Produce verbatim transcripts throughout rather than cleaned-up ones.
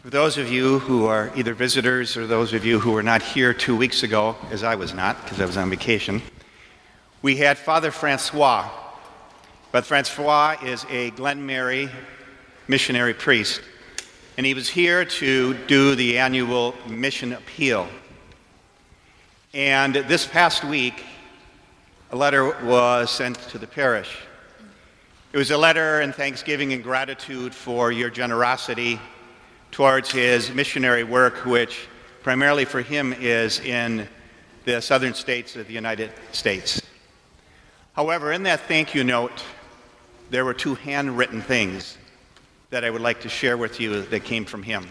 For those of you who are either visitors or those of you who were not here two weeks ago, as I was not because I was on vacation, we had Father Francois. But Francois is a Glen Mary missionary priest, and he was here to do the annual mission appeal. And this past week, a letter was sent to the parish. It was a letter in thanksgiving and gratitude for your generosity towards his missionary work, which primarily for him is in the southern states of the United States. However, in that thank you note, there were two handwritten things that I would like to share with you that came from him.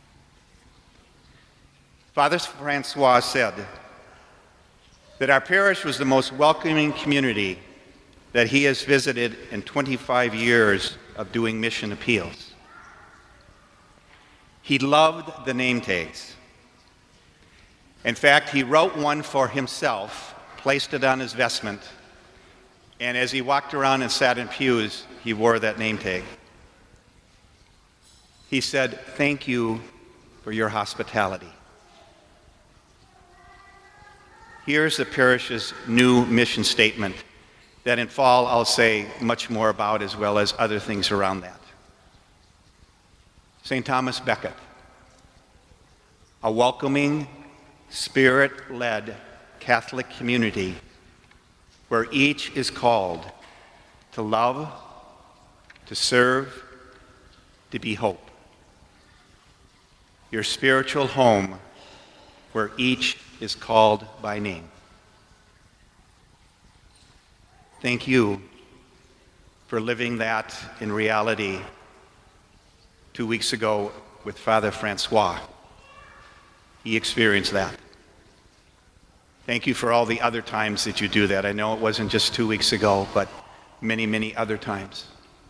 Father Francois said that our parish was the most welcoming community that he has visited in twenty-five years of doing mission appeals. He loved the name tags. In fact, he wrote one for himself, placed it on his vestment, and as he walked around and sat in pews, he wore that name tag. He said, "Thank you for your hospitality." Here's the parish's new mission statement that in fall I'll say much more about, as well as other things around that. Saint Thomas Becket, a welcoming, spirit-led Catholic community where each is called to love, to serve, to be hope. Your spiritual home where each is called by name. Thank you for living that in reality two weeks ago with Father Francois. He experienced that. Thank you for all the other times that you do that. I know it wasn't just two weeks ago, but many, many other times.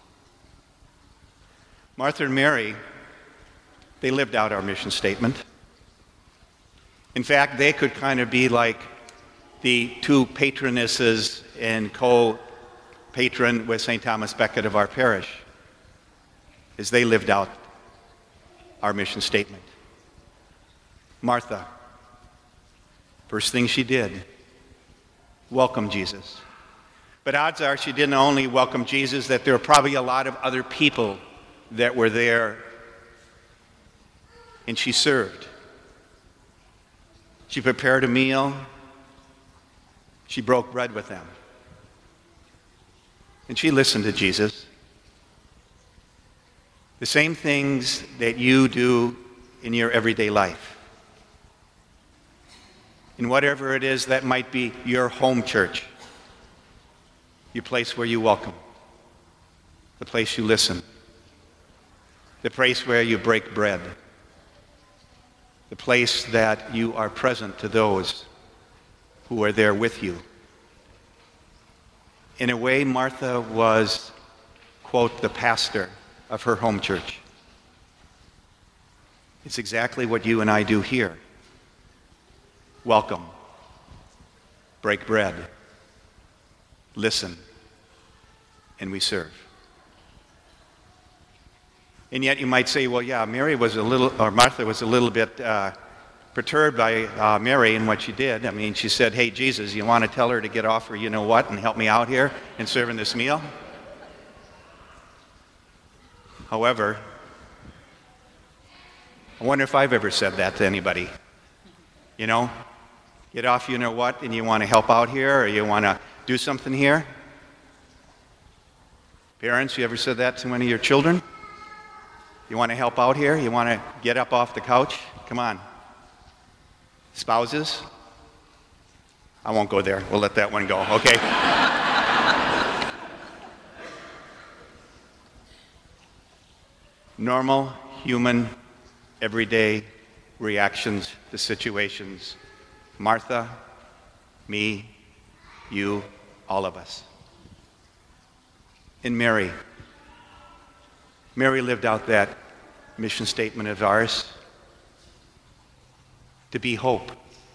Martha and Mary, they lived out our mission statement. In fact, they could kind of be like the two patronesses and co-patron with Saint Thomas Becket of our parish, as they lived out our mission statement. Martha, first thing she did, welcome Jesus. But odds are she didn't only welcome Jesus, that there were probably a lot of other people that were there, and she served. She prepared a meal. She broke bread with them. And she listened to Jesus. The same things that you do in your everyday life. In whatever it is that might be your home church, your place where you welcome, the place you listen, the place where you break bread, the place that you are present to those who are there with you. In a way, Martha was, quote, the pastor of her home church. It's exactly what you and I do here. Welcome, break bread, listen, and we serve. And yet you might say, well, yeah, Mary was a little, or Martha was a little bit uh, perturbed by uh, Mary and what she did. I mean, she said, hey, Jesus, you want to tell her to get off her you know what and help me out here in serving this meal? However, I wonder if I've ever said that to anybody. You know, get off you know what and you want to help out here or you want to do something here? Parents, you ever said that to one of your children? You want to help out here? You want to get up off the couch? Come on. Spouses? I won't go there. We'll let that one go, okay? Normal, human, everyday reactions to situations. Martha, me, you, all of us. And Mary. Mary lived out that mission statement of ours, to be hope,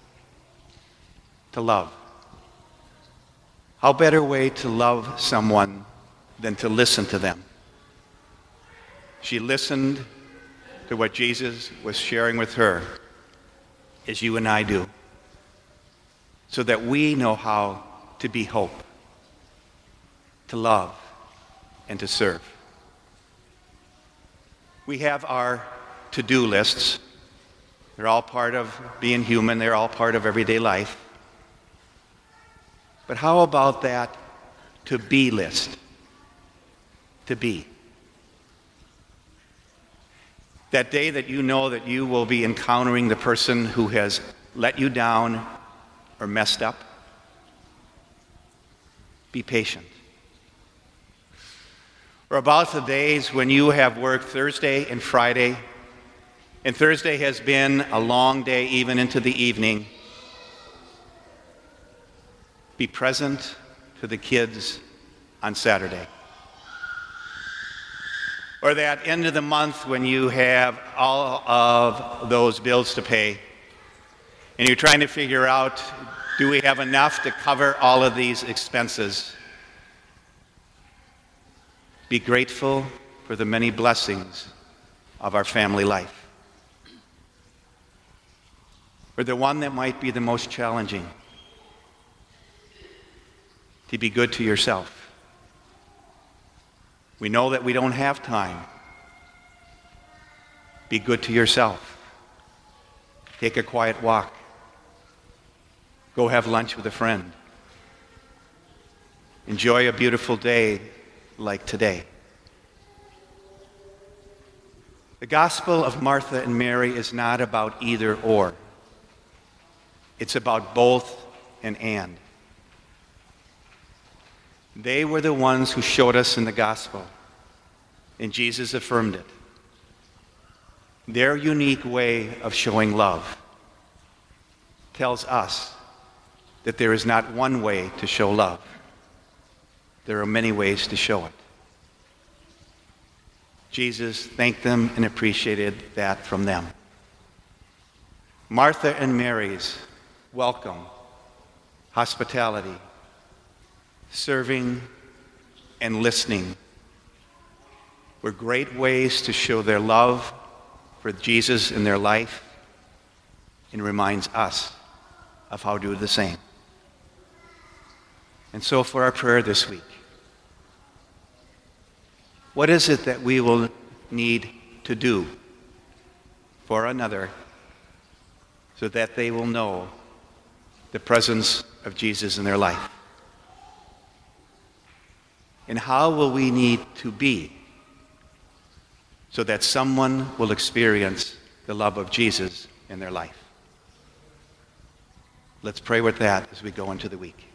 to love. How better way to love someone than to listen to them? She listened to what Jesus was sharing with her as you and I do, so that we know how to be hope, to love, and to serve. We have our to-do lists. They're all part of being human. They're all part of everyday life. But how about that to-be list? To be. That day that you know that you will be encountering the person who has let you down or messed up, be patient. Or about the days when you have worked Thursday and Friday, and Thursday has been a long day even into the evening, be present to the kids on Saturday. Or that end of the month when you have all of those bills to pay and you're trying to figure out, do we have enough to cover all of these expenses? Be grateful for the many blessings of our family life. Or the one that might be the most challenging, to be good to yourself. We know that we don't have time. Be good to yourself. Take a quiet walk. Go have lunch with a friend. Enjoy a beautiful day like today. The Gospel of Martha and Mary is not about either or. It's about both and and. They were the ones who showed us in the gospel, and Jesus affirmed it. Their unique way of showing love tells us that there is not one way to show love. There are many ways to show it. Jesus thanked them and appreciated that from them. Martha and Mary's welcome, hospitality, serving, and listening were great ways to show their love for Jesus in their life, and reminds us of how to do the same. And so for our prayer this week, what is it that we will need to do for another so that they will know the presence of Jesus in their life? And how will we need to be so that someone will experience the love of Jesus in their life? Let's pray with that as we go into the week.